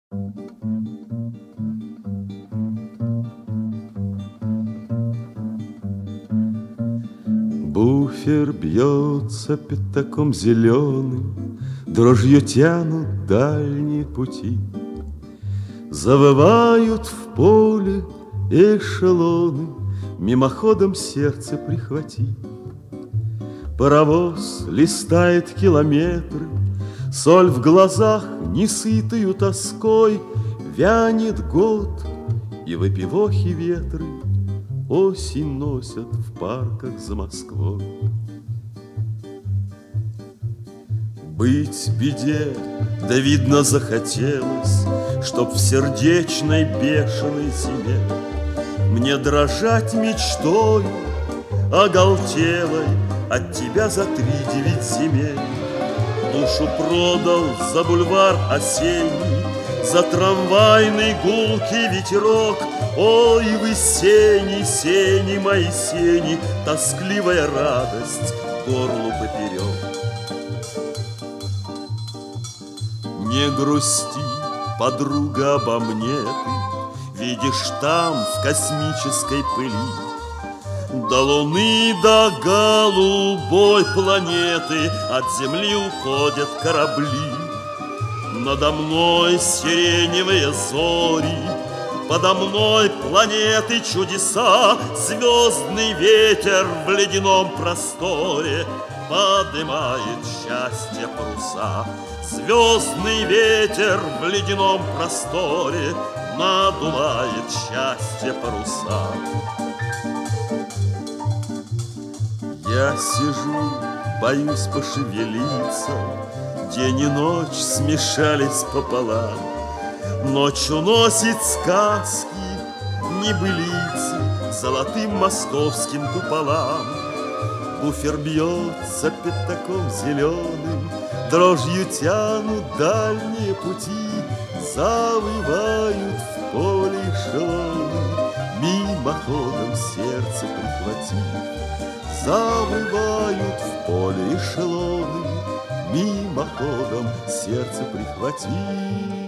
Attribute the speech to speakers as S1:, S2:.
S1: Буфер бьется пятаком зеленым, дрожью тянут дальние пути. Завывают в поле эшелоны, мимоходом сердце прихвати. Паровоз листает километры, соль в глазах несытою тоской. Вянет год, и выпивохи ветры осень носят в парках за Москвой. Быть беде, да видно захотелось, чтоб в сердечной бешеной зиме мне дрожать мечтою оголтелой от тебя за 3-9 земель. Душу продал за бульвар осенний, за трамвайный гулкий ветерок. Ой, вы сени, сени, мои сени, тоскливая радость горлу поперек. Не грусти, подруга, обо мне ты, видишь там в космической пыли до Луны, до голубой планеты от Земли уходят корабли. Надо мной сиреневые зори, подо мной планеты чудеса. Звездный ветер в ледяном просторе подымает счастье паруса. Звездный ветер в ледяном просторе надувает счастье паруса. Я сижу, боюсь пошевелиться, день и ночь смешались пополам. Ночь уносит сказки, небылицы золотым московским куполам. Буфер бьется пятаком зеленым, дрожью тянут дальние пути. Завывают в поле эшелоны, мимоходом сердце прихватив. Завывают в поле эшелоны, мимоходом сердце прихватив.